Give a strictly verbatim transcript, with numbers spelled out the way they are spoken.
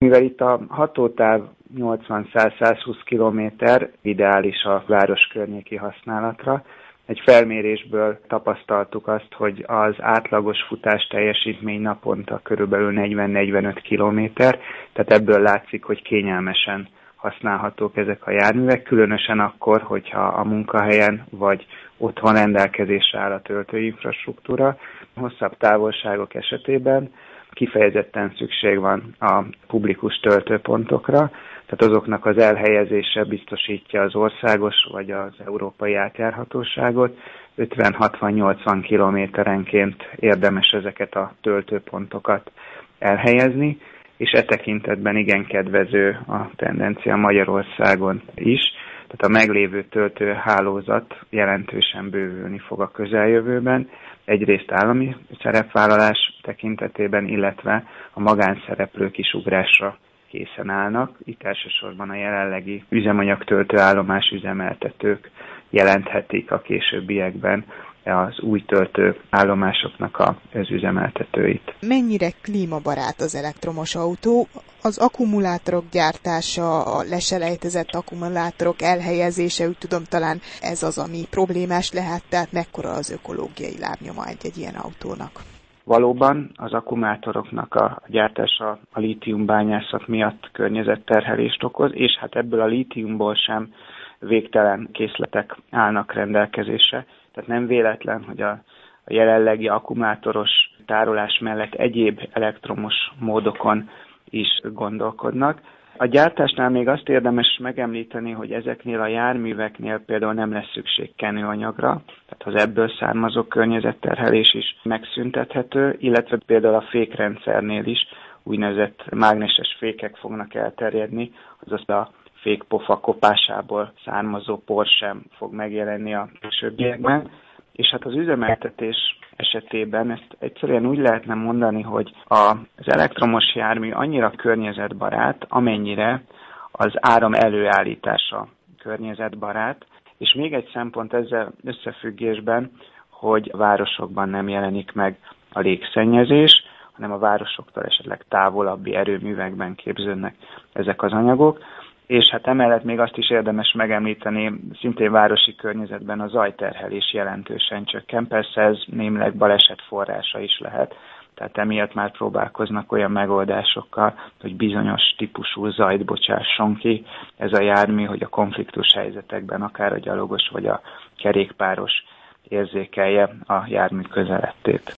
Mivel itt a hatótáv nyolcvan-száz-százhúsz kilométer ideális a város környéki használatra, egy felmérésből tapasztaltuk azt, hogy az átlagos futás teljesítmény naponta körülbelül negyven-negyvenöt kilométer, tehát ebből látszik, hogy kényelmesen használhatók ezek a járművek, különösen akkor, hogyha a munkahelyen vagy otthon rendelkezésre áll a töltőinfrastruktúra. Hosszabb távolságok esetében kifejezetten szükség van a publikus töltőpontokra, tehát azoknak az elhelyezése biztosítja az országos vagy az európai átjárhatóságot. ötven-hatvan-nyolcvan kilométerenként érdemes ezeket a töltőpontokat elhelyezni, és e tekintetben igen kedvező a tendencia Magyarországon is. Tehát a meglévő töltőhálózat jelentősen bővülni fog a közeljövőben, egyrészt állami szerepvállalás tekintetében, illetve a magánszereplők is ugrásra készen állnak. Itt elsősorban a jelenlegi üzemanyagtöltőállomás üzemeltetők jelenthetik a későbbiekben az új töltőállomásoknak az üzemeltetőit. Mennyire klímabarát az elektromos autó? Az akkumulátorok gyártása, a leselejtezett akkumulátorok elhelyezése, úgy tudom, talán ez az, ami problémás lehet, tehát mekkora az ökológiai lábnyoma egy-egy ilyen autónak? Valóban az akkumulátoroknak a gyártása a lítiumbányászat miatt környezetterhelést okoz, és hát ebből a lítiumból sem végtelen készletek állnak rendelkezésre. Tehát nem véletlen, hogy a, a jelenlegi akkumulátoros tárolás mellett egyéb elektromos módokon is gondolkodnak. A gyártásnál még azt érdemes megemlíteni, hogy ezeknél a járműveknél például nem lesz szükség kenőanyagra, tehát az ebből származó környezetterhelés is megszüntethető, illetve például a fékrendszernél is úgynevezett mágneses fékek fognak elterjedni, azaz a fékpofa kopásából származó por sem fog megjelenni a későbbiekben. És hát az üzemeltetés esetében ezt egyszerűen úgy lehetne mondani, hogy az elektromos jármű annyira környezetbarát, amennyire az áram előállítása környezetbarát, és még egy szempont ezzel összefüggésben, hogy a városokban nem jelenik meg a légszennyezés, hanem a városoktól esetleg távolabbi erőművekben képződnek ezek az anyagok. És hát emellett még azt is érdemes megemlíteni, szintén városi környezetben a zajterhelés jelentősen csökken. Persze ez némileg baleset forrása is lehet, tehát emiatt már próbálkoznak olyan megoldásokkal, hogy bizonyos típusú zajt bocsásson ki ez a jármű, hogy a konfliktus helyzetekben akár a gyalogos vagy a kerékpáros érzékelje a jármű közelettét.